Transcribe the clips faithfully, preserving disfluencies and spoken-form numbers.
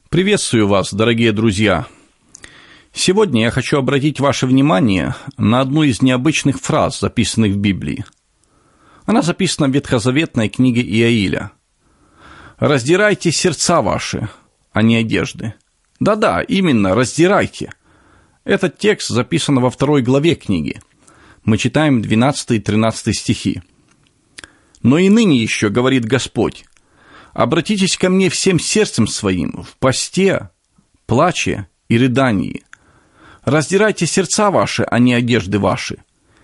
Приветствую вас, дорогие друзья! Сегодня я хочу обратить ваше внимание на одну из необычных фраз, записанных в Библии. Она записана в ветхозаветной книге Иаиля. «Раздирайте сердца ваши, а не одежды». Да-да, именно, раздирайте. Этот текст записан во второй главе книги. Мы читаем двенадцатый и тринадцатый стихи. «Но и ныне еще, говорит Господь, обратитесь ко мне всем сердцем своим, в посте, плаче и рыдании. Раздирайте сердца ваши, а не одежды ваши,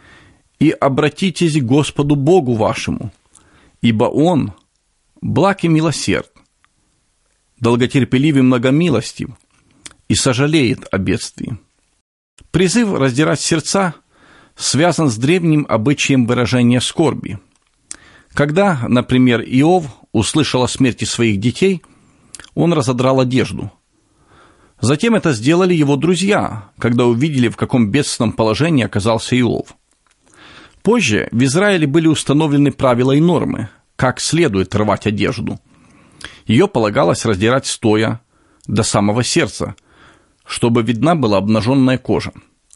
и обратитесь к Господу Богу вашему, ибо Он благ и милосерд, долготерпелив и многомилостив, и сожалеет о бедствии». Призыв раздирать сердца связан с древним обычаем выражения скорби. Когда, например, Иов услышал о смерти своих детей, он разодрал одежду. Затем это сделали его друзья, когда увидели, в каком бедственном положении оказался Иов. Позже в Израиле были установлены правила и нормы, как следует рвать одежду. Ее полагалось раздирать стоя до самого сердца, чтобы видна была обнаженная кожа.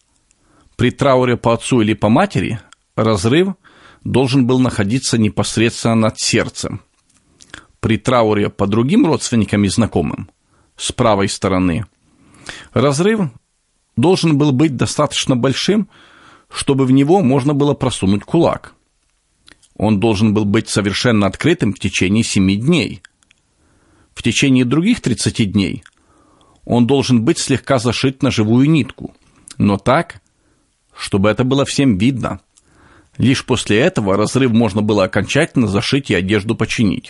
При трауре по отцу или по матери разрыв должен был находиться непосредственно над сердцем. При трауре по другим родственникам и знакомым, с правой стороны, разрыв должен был быть достаточно большим, чтобы в него можно было просунуть кулак. Он должен был быть совершенно открытым в течение семи дней. В течение других тридцати дней он должен быть слегка зашит на живую нитку, но так, чтобы это было всем видно. Лишь после этого разрыв можно было окончательно зашить и одежду починить.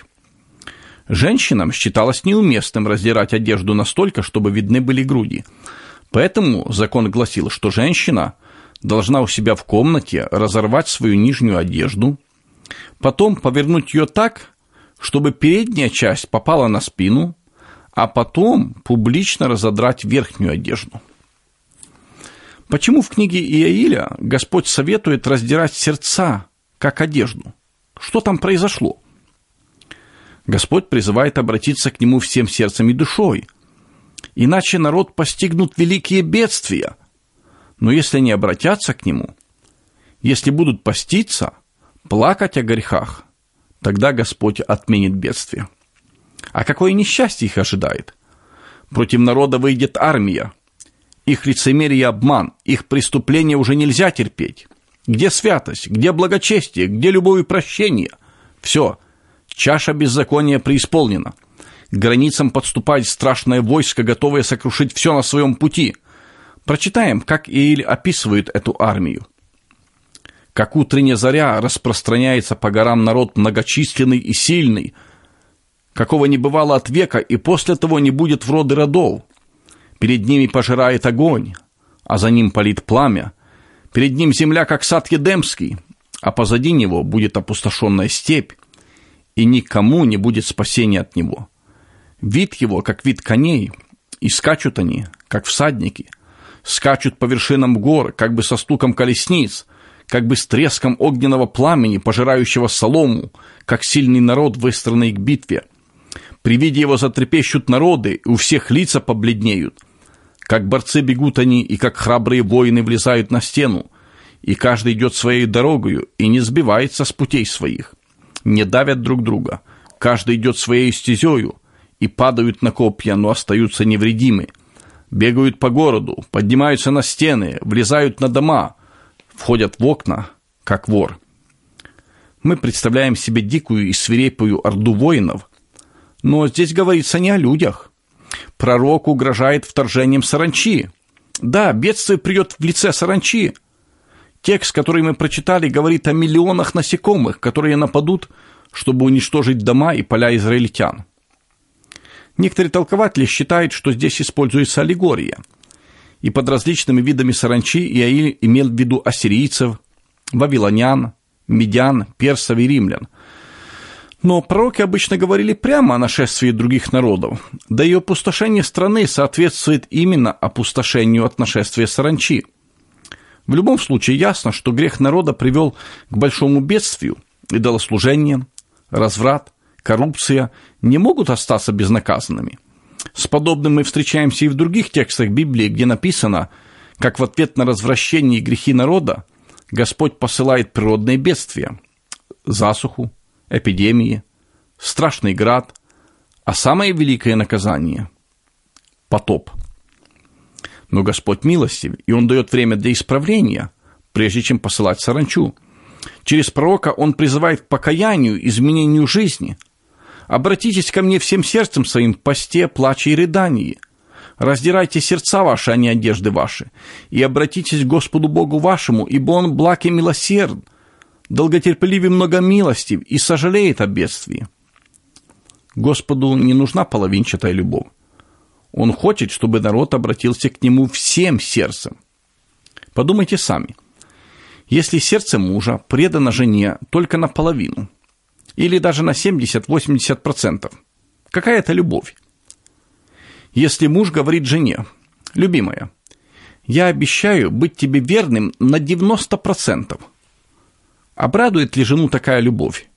Женщинам считалось неуместным раздирать одежду настолько, чтобы видны были груди. Поэтому закон гласил, что женщина должна у себя в комнате разорвать свою нижнюю одежду, потом повернуть ее так, чтобы передняя часть попала на спину, а потом публично разодрать верхнюю одежду. Почему в книге Иаиля Господь советует раздирать сердца, как одежду? Что там произошло? Господь призывает обратиться к Нему всем сердцем и душой, иначе народ постигнут великие бедствия. Но если они обратятся к Нему, если будут поститься, плакать о грехах, тогда Господь отменит бедствие. А какое несчастье их ожидает? Против народа выйдет армия. Их лицемерие и обман, их преступления уже нельзя терпеть. Где святость, где благочестие, где любовь и прощение? Все, чаша беззакония преисполнена. К границам подступает страшное войско, готовое сокрушить все на своем пути. Прочитаем, как Иаиль описывает эту армию. «Как утренняя заря распространяется по горам народ многочисленный и сильный, какого не бывало от века, и после того не будет в роды родов. Перед ними пожирает огонь, а за ним палит пламя. Перед ним земля, как сад Едемский, а позади него будет опустошенная степь, и никому не будет спасения от него. Вид его, как вид коней, и скачут они, как всадники, скачут по вершинам гор, как бы со стуком колесниц, как бы с треском огненного пламени, пожирающего солому, как сильный народ, выстроенный к битве. При виде его затрепещут народы, и у всех лица побледнеют. Как борцы бегут они, и как храбрые воины влезают на стену, и каждый идет своей дорогою, и не сбивается с путей своих. Не давят друг друга, каждый идет своей стезею, и падают на копья, но остаются невредимы. Бегают по городу, поднимаются на стены, влезают на дома, входят в окна, как вор». Мы представляем себе дикую и свирепую орду воинов, но здесь говорится не о людях. Пророк угрожает вторжением саранчи. Да, бедствие придет в лице саранчи. Текст, который мы прочитали, говорит о миллионах насекомых, которые нападут, чтобы уничтожить дома и поля израильтян. Некоторые толкователи считают, что здесь используется аллегория, и под различными видами саранчи Иаиль имел в виду ассирийцев, вавилонян, медян, персов и римлян. Но пророки обычно говорили прямо о нашествии других народов, да и опустошение страны соответствует именно опустошению от нашествия саранчи. В любом случае ясно, что грех народа привел к большому бедствию, идолослужение, разврат, коррупция не могут остаться безнаказанными. С подобным мы встречаемся и в других текстах Библии, где написано, как в ответ на развращение и грехи народа Господь посылает природные бедствия, засуху, эпидемии, страшный град, а самое великое наказание – потоп. Но Господь милостив, и Он дает время для исправления, прежде чем посылать саранчу. Через пророка Он призывает к покаянию, изменению жизни. «Обратитесь ко мне всем сердцем своим в посте, плаче и рыдании. Раздирайте сердца ваши, а не одежды ваши, и обратитесь к Господу Богу вашему, ибо Он благ и милосерд, долготерпелив и многомилостив, и сожалеет о бедствии». Господу не нужна половинчатая любовь. Он хочет, чтобы народ обратился к Нему всем сердцем. Подумайте сами. Если сердце мужа предано жене только наполовину, или даже на семьдесят-восемьдесят процентов, какая это любовь? Если муж говорит жене: «Любимая, я обещаю быть тебе верным на девяносто процентов», обрадует ли жену такая любовь?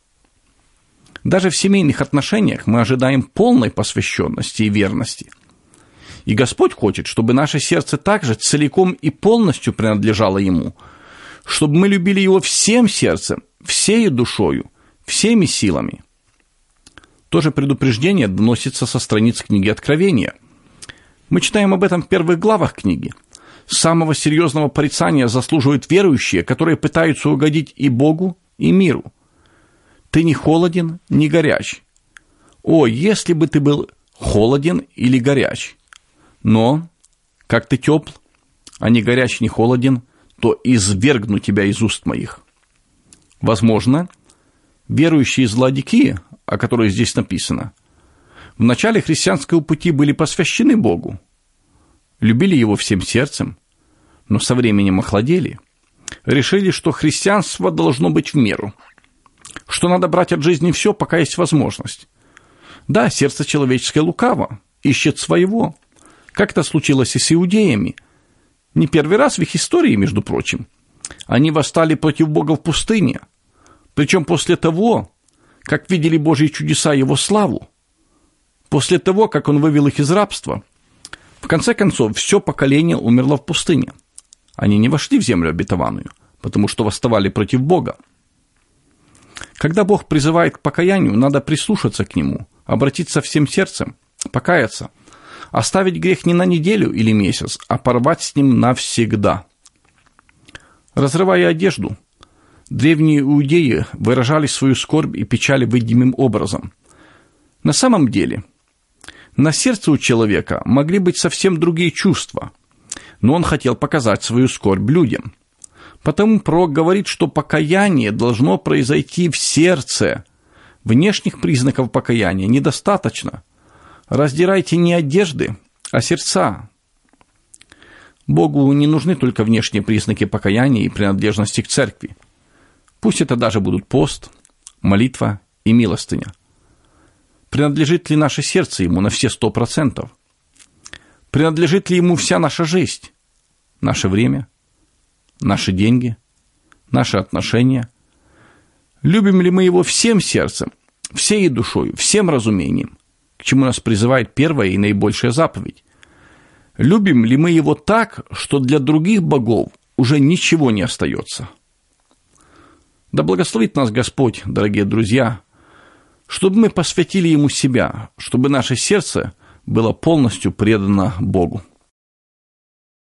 Даже в семейных отношениях мы ожидаем полной посвященности и верности. И Господь хочет, чтобы наше сердце также целиком и полностью принадлежало Ему, чтобы мы любили Его всем сердцем, всею душою, всеми силами. То же предупреждение доносится со страниц книги Откровения. Мы читаем об этом в первых главах книги. Самого серьезного порицания заслуживают верующие, которые пытаются угодить и Богу, и миру. Ты не холоден, не горяч. О, если бы ты был холоден или горяч. Но, как ты тепл, а не горяч, не холоден, то извергну тебя из уст моих. Возможно, верующие из Ладикии, о которой здесь написано, в начале христианского пути были посвящены Богу, любили Его всем сердцем, но со временем охладели, решили, что христианство должно быть в меру, что надо брать от жизни все, пока есть возможность. Да, сердце человеческое лукаво, ищет своего, как это случилось и с иудеями. Не первый раз в их истории, между прочим. Они восстали против Бога в пустыне, причем после того, как видели Божьи чудеса и Его славу, после того, как Он вывел их из рабства. В конце концов, все поколение умерло в пустыне. Они не вошли в землю обетованную, потому что восставали против Бога. Когда Бог призывает к покаянию, надо прислушаться к Нему, обратиться всем сердцем, покаяться, оставить грех не на неделю или месяц, а порвать с ним навсегда. Разрывая одежду, древние иудеи выражали свою скорбь и печаль видимым образом. На самом деле, на сердце у человека могли быть совсем другие чувства, но он хотел показать свою скорбь людям. Потому пророк говорит, что покаяние должно произойти в сердце. Внешних признаков покаяния недостаточно. Раздирайте не одежды, а сердца. Богу не нужны только внешние признаки покаяния и принадлежности к церкви. Пусть это даже будут пост, молитва и милостыня. Принадлежит ли наше сердце Ему на все сто процентов? Принадлежит ли Ему вся наша жизнь, наше время, наши деньги, наши отношения? Любим ли мы Его всем сердцем, всей душой, всем разумением, к чему нас призывает первая и наибольшая заповедь? Любим ли мы Его так, что для других богов уже ничего не остается? Да благословит нас Господь, дорогие друзья, чтобы мы посвятили Ему себя, чтобы наше сердце было полностью предано Богу.